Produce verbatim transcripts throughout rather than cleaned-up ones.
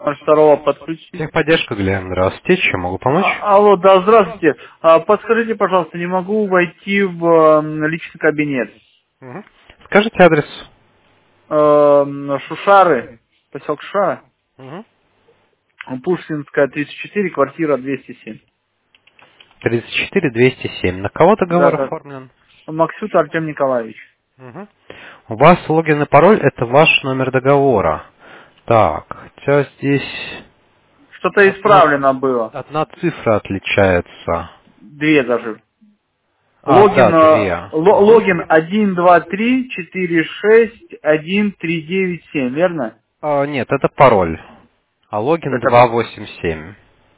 второго подключить. Техподдержка, Глен, здравствуйте, чем могу помочь? А- алло, да, здравствуйте. А, подскажите, пожалуйста, не могу войти в э, личный кабинет. Мгм. Скажите адрес. Э, Шушары, поселок Шушара, Мгм. Пушкинская, тридцать четыре, квартира двести семь. тридцать четыре двести семь. На кого Да, договор да. оформлен? Максют Артем Николаевич. Мгм. У вас логин и пароль — это ваш номер договора. Так, хотя здесь Что-то одна, исправлено было. одна цифра отличается. Две даже. А, Логин, да, э, две. ло- Мгм. логин один два три четыре шесть один три девять семь, верно? А, нет, это пароль. А логин Это два по- восемь семь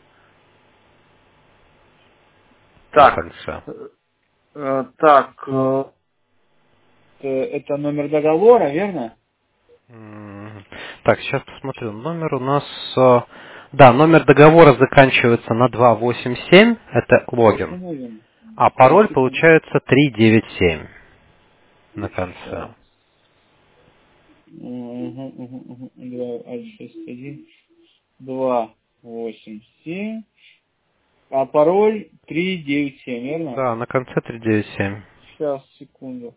на так. конце. Э, так, э, э, это номер договора, верно? М, Так, сейчас посмотрю. Номер у нас... э, Да, номер договора заканчивается на два восемь семь. Это логин. Установим. А Сейчас, пароль секунду. получается три девять семь на конце. Сейчас. Угу, угу, угу. два, шесть, один, два, восемь, семь. А пароль три девять семь, верно? Да, на конце три девять семь. Сейчас, секунду.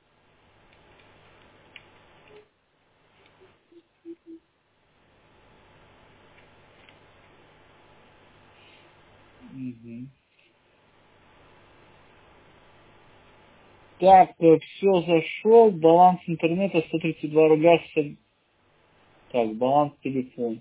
Мгм. Так, все зашел, баланс интернета сто тридцать два рубля. шестьдесят. Так, баланс телефона.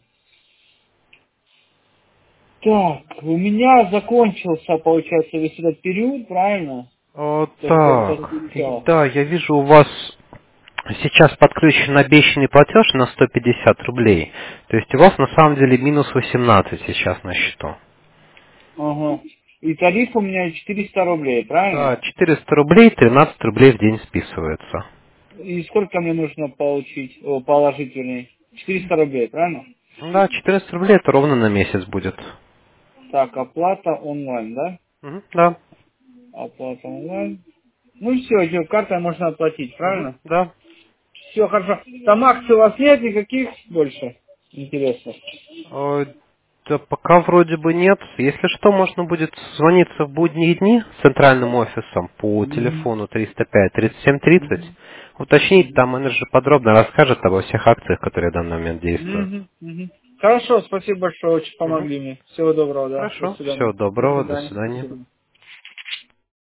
Так, у меня закончился, получается, весь этот период, правильно? О, То, что я сейчас так. перечислял. Да, я вижу, у вас сейчас подключен обещанный платеж на сто пятьдесят рублей. То есть у вас на самом деле минус восемнадцать сейчас на счету. Ага. И тариф у меня четыреста рублей, Да, правильно? четыреста рублей, тринадцать рублей в день списывается. И сколько мне нужно получить, о, положить, вернее? четыреста рублей, правильно? Да, четыреста рублей это ровно на месяц будет. Так, оплата онлайн, да? Мгм, да. Оплата онлайн. Ну все, картой можно оплатить, Мгм, правильно? да. Все хорошо. Там акций у вас нет никаких больше? Интересно. Э, Да пока вроде бы нет. Если что, можно будет звониться в будние дни с центральным офисом по Мгм. телефону триста пять тридцать семь тридцать. Мгм. Уточнить, Мгм. там менеджер подробно расскажет обо всех акциях, которые в данный момент действуют. Мгм. Мгм. Хорошо, спасибо большое, очень Мгм. помогли мне. Всего доброго, да. До Хорошо. Всего свидания. До доброго. До свидания. свидания. Спасибо.